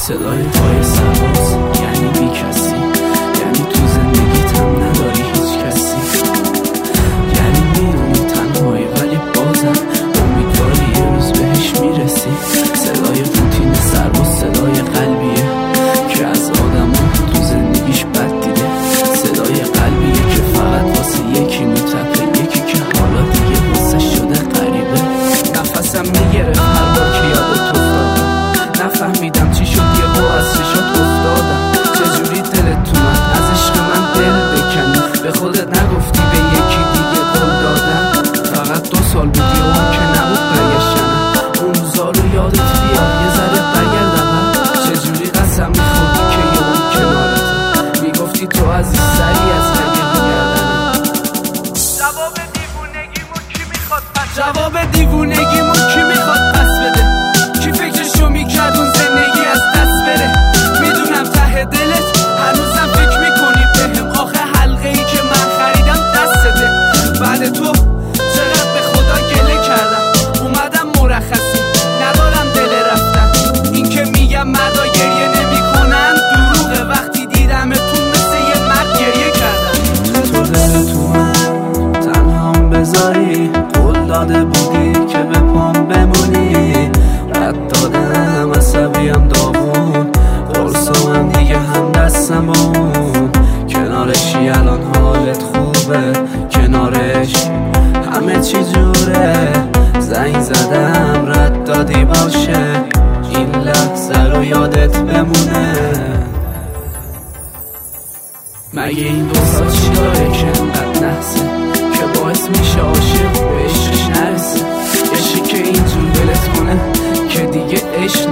صدای پای سواز یعنی بی کسی، یعنی تو زندگیت هم نداری هیچ کسی، یعنی میدونی تنهایی ولی بازم امیدواری یه روز بهش میرسی. صدای روتین سرباز صدای قلبیه که از آدم تو زندگیش بد دیده، صدای قلبیه که فقط واسه یکی میتپه، یکی که حالا دیگه واسه شده غریبه. نفسم میگرفت هر بار که یادت افتادم، نفهمیدم چی شد یهو از چشات افتادم. چجوری دلت اومد از عشق من دل بکنی، به خودت نگفتی به یکی دیگه قول دادم. فقط 2 سال بودی اون که نبود برگشتنم، اون روزا رو یادت بیاد یه ذره برگردم. چجوری قسم میخوردی که یه اون کنارت میگفتی تو عزیز سری از رگه میگردنم. جواب دیوونگیمو کی میخواد پس جواب دیوونگیمو کی میخواد پس بده؟ کی فکرشو میکرد اون زندگی از دست بره؟ میدونم ته دلت هنوزم فکر میکنی بهم، آخه حلقه ای که من خریدم دستته. بعد تو چقدر به خدا گله کردم، اومدم مرخصی ندارم دل رفتن. این که میگم مردا گریه نمیکنن دروغه، وقتی دیدمتون مثل یه مرد گریه کردم. تو دلت اومد تنهام بذاری، قول داده بودی که به پام بمونی. رد دادم عصبیم داغون، قرص من دیگه هم دستم اون. کنارشی الان حالت خوبه، کنارش همه چی جوره. زنگ زدم رد دادی باشه، این لحظه رو یادت بمونه. مگه این 2 سال چی داره که انقدر نحسه که باعث میشه عاشق به عشقش نرسه؟ عشقی که اینجور ولت کنه که دیگه عشق